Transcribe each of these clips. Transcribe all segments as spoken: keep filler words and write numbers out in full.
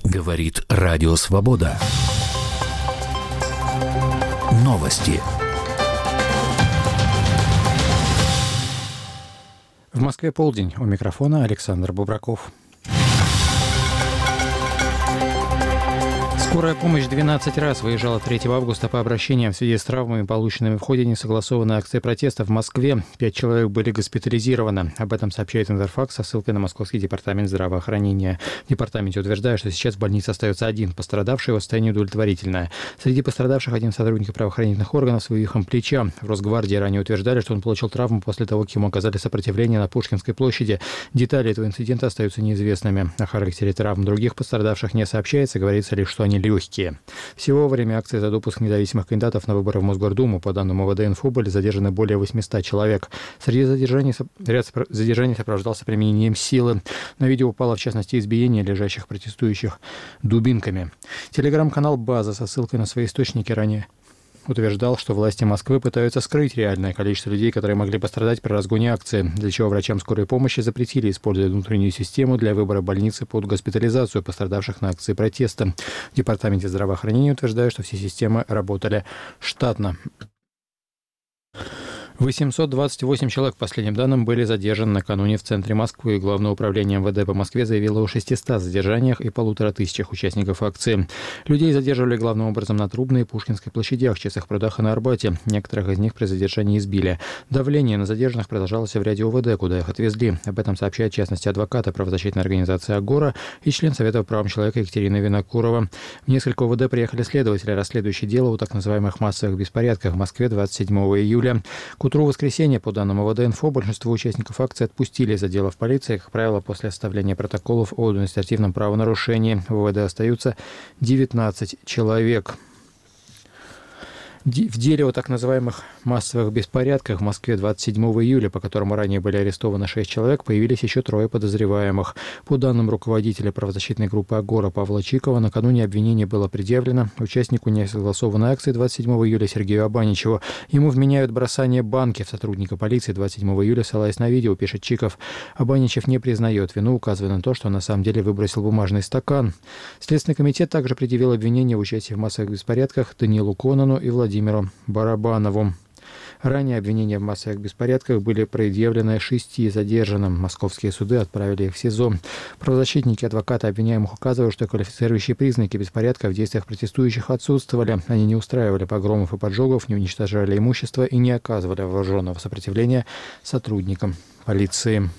Говорит Радио Свобода. Новости. В Москве полдень. У микрофона Александр Бубраков. Скорая помощь двенадцать раз выезжала третьего августа по обращениям в связи с травмами, полученными в ходе несогласованной акции протеста в Москве. Пять человек были госпитализированы. Об этом сообщает Интерфакс со ссылкой на Московский департамент здравоохранения. В департаменте утверждают, что сейчас в больнице остается один пострадавший, его состояние удовлетворительное. Среди пострадавших один сотрудник правоохранительных органов с вывихом плеча. В Росгвардии ранее утверждали, что он получил травму после того, как ему оказали сопротивление на Пушкинской площади. Детали этого инцидента остаются неизвестными. О характере травм других пострадавших не сообщается, говорится лишь, что они легкие. Всего во время акции за допуск независимых кандидатов на выборы в Мосгордуму, по данным ОВД-Инфо, были задержаны более восемьсот человек. Среди задержаний ряд задержаний сопровождался применением силы. На видео упало, в частности, избиение лежащих протестующих дубинками. Телеграм-канал «База» со ссылкой на свои источники ранее утверждал, что власти Москвы пытаются скрыть реальное количество людей, которые могли пострадать при разгоне акции, для чего врачам скорой помощи запретили использовать внутреннюю систему для выбора больницы под госпитализацию пострадавших на акции протеста. В департаменте здравоохранения утверждают, что все системы работали штатно. восемьсот двадцать восемь человек, по последним данным, были задержаны накануне в центре Москвы. Главное управление МВД по Москве заявило о шестистах задержаниях и полутора тысячах участников акции. Людей задерживали главным образом на Трубной и Пушкинской площадях, Чистых прудах и на Арбате. Некоторых из них при задержании избили. Давление на задержанных продолжалось в ряде ОВД, куда их отвезли. Об этом сообщает, в частности, адвоката правозащитной организации «Агора» и член Совета по правам человека Екатерина Винокурова. В несколько ОВД приехали следователи, расследующие дело о так называемых массовых беспорядках в Москве двадцать седьмого июля. К утру воскресенья, по данным ОВД-Инфо, большинство участников акции отпустили из отделов полиции, как правило, после оставления протоколов о административном правонарушении. В ОВД остаются девятнадцать человек. В деле о так называемых массовых беспорядках в Москве двадцать седьмого июля, по которому ранее были арестованы шесть человек, появились еще трое подозреваемых. По данным руководителя правозащитной группы «Агора» Павла Чикова, накануне обвинение было предъявлено участнику несогласованной акции двадцать седьмого июля Сергею Абаничеву. Ему вменяют бросание банки в сотрудника полиции двадцать седьмого июля, ссылаясь на видео, пишет Чиков. Абаничев не признает вину, указывая на то, что на самом деле выбросил бумажный стакан. Следственный комитет также предъявил обвинение в участии в массовых беспорядках Даниилу Конану и Владимиру Владимиру Барабанову. Ранее обвинения в массовых беспорядках были предъявлены шести задержанным. Московские суды отправили их в СИЗО. Правозащитники и адвокаты обвиняемых указывают, что квалифицирующие признаки беспорядка в действиях протестующих отсутствовали. Они не устраивали погромов и поджогов, не уничтожали имущество и не оказывали вооруженного сопротивления сотрудникам полиции.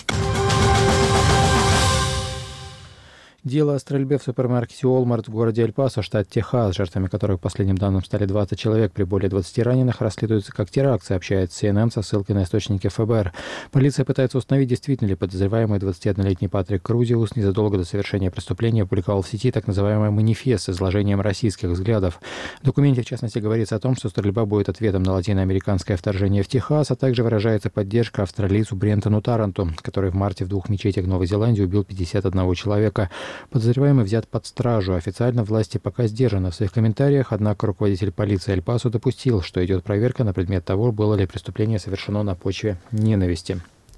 Дело о стрельбе в супермаркете Walmart в городе Эль-Пасо, штат Техас, жертвами которых, по последним данным, стали двадцать человек при более двадцати раненых, расследуется как теракт, сообщает Си Эн Эн со ссылкой на источники Эф Бэ Эр. Полиция пытается установить, действительно ли подозреваемый двадцатиоднолетний Патрик Крузиус незадолго до совершения преступления опубликовал в сети так называемый манифест с изложением российских взглядов. В документе, в частности, говорится о том, что стрельба будет ответом на латиноамериканское вторжение в Техас, а также выражается поддержка австралийцу Брентону Тарранту, который в марте в двух мечетях Новой Зеландии убил пятьдесят одного человека. Подозреваемый взят под стражу. Официально власти пока сдержаны в своих комментариях, однако руководитель полиции Эль-Пасо допустил, что идет проверка на предмет того, было ли преступление совершено на почве ненависти.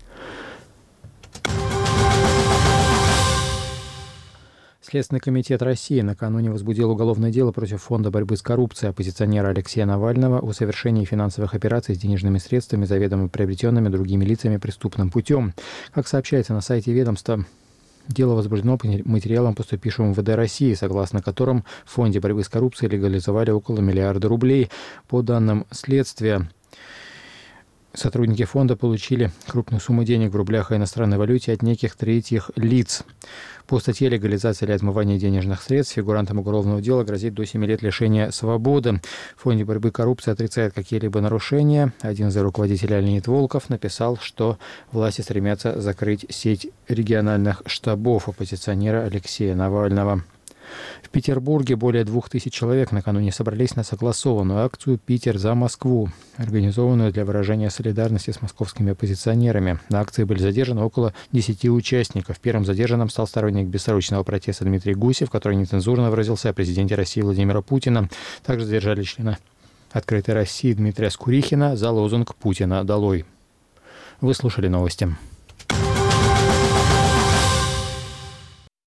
Следственный комитет России накануне возбудил уголовное дело против Фонда борьбы с коррупцией оппозиционера Алексея Навального о совершении финансовых операций с денежными средствами, заведомо приобретенными другими лицами преступным путем. Как сообщается на сайте ведомства, дело возбуждено по материалам, поступившим в МВД России, согласно которым в Фонде борьбы с коррупцией легализовали около миллиарда рублей. По данным следствия, сотрудники фонда получили крупную сумму денег в рублях и иностранной валюте от неких третьих лиц. По статье «Легализация или отмывание денежных средств» фигурантам уголовного дела грозит до семи лет лишения свободы. В Фонде борьбы с коррупцией отрицает какие-либо нарушения. Один из руководителей, Леонид Волков, написал, что власти стремятся закрыть сеть региональных штабов оппозиционера Алексея Навального. В Петербурге более двух тысяч человек накануне собрались на согласованную акцию «Питер за Москву», организованную для выражения солидарности с московскими оппозиционерами. На акции были задержаны около десяти участников. Первым задержанным стал сторонник бессрочного протеста Дмитрий Гусев, который нецензурно выразился о президенте России Владимира Путина. Также задержали члена «Открытой России» Дмитрия Скурихина за лозунг «Путина долой». Вы слушали новости.